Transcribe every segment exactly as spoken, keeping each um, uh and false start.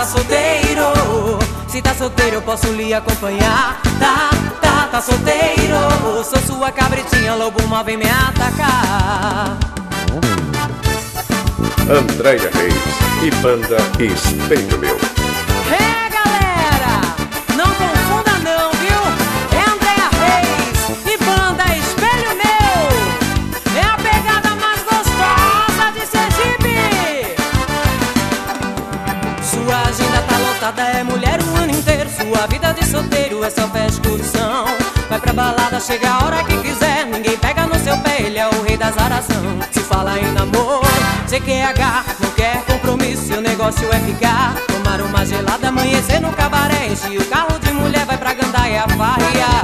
tá solteiro? Se tá solteiro eu posso lhe acompanhar. Tá, tá, tá solteiro? Sou sua cabritinha, lobo mal vem me atacar. Andréia Reis e banda Espelho Meu. É, galera, não confunda não, viu? É Andréia Reis e banda Espelho Meu. É a pegada mais gostosa de Sergipe. Sua agenda tá lotada, é mulher o ano inteiro. Sua vida de solteiro é só festa e curtição. Vai pra balada, chega a hora que quiser. Ninguém pega no seu pé, ele é o rei das aração. Se fala em namoro, C Q H, não quer compromisso, o negócio é ficar. Tomar uma gelada, amanhecer no cabaré. Enche o carro de mulher, vai pra gandaia farrear.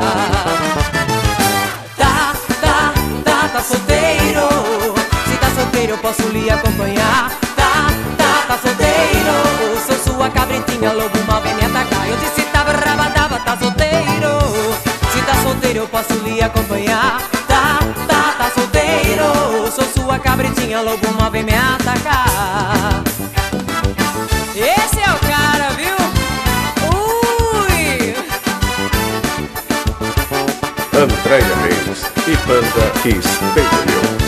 Tá, tá, tá, tá solteiro? Se tá solteiro eu posso lhe acompanhar. Tá, tá, tá solteiro? Sou sua cabritinha, lobo mal vem me atacar. Eu disse tá brabadaba, tá solteiro? Se tá solteiro eu posso lhe acompanhar. Tá, tá, tá solteiro? Sou sua cabritinha, lobo mal vem me atacar. Esse é o cara, viu? Ui! Andréia Reis e banda Espelho Meu.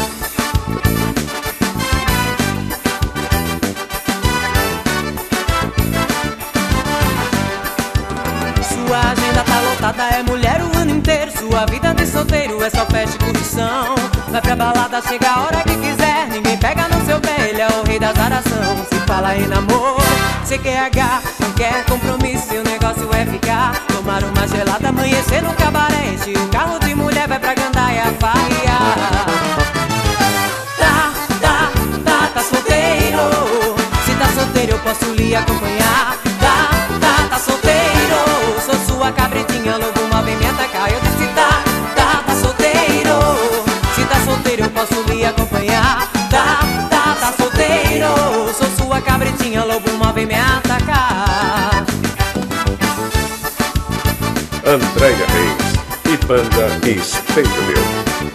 Sua agenda tá lotada, é mulher o ano inteiro. Sua vida de solteiro é só festa e curtição. Vai pra balada, chega a hora que quiser. Ninguém pega no seu pé, ele é o rei das aração. Se fala em namoro, C Q H, não quer compromisso, o negócio é ficar. Tomar uma gelada, amanhecer no cabaré. Enche o carro de mulher, vai pra gandaia farrear. Tá, tá, tá, tá solteiro? Se tá solteiro eu posso lhe acompanhar. Tá, tá, tá solteiro? Sou sua cabritinha, lobo mal vem me atacar. Eu disse tá, tá, tá solteiro? Se tá solteiro eu posso lhe acompanhar. Tá, tá, tá solteiro? Sou sua cabritinha, lobo mal vem me atacar. Andréia Reis e banda Espelho Meu.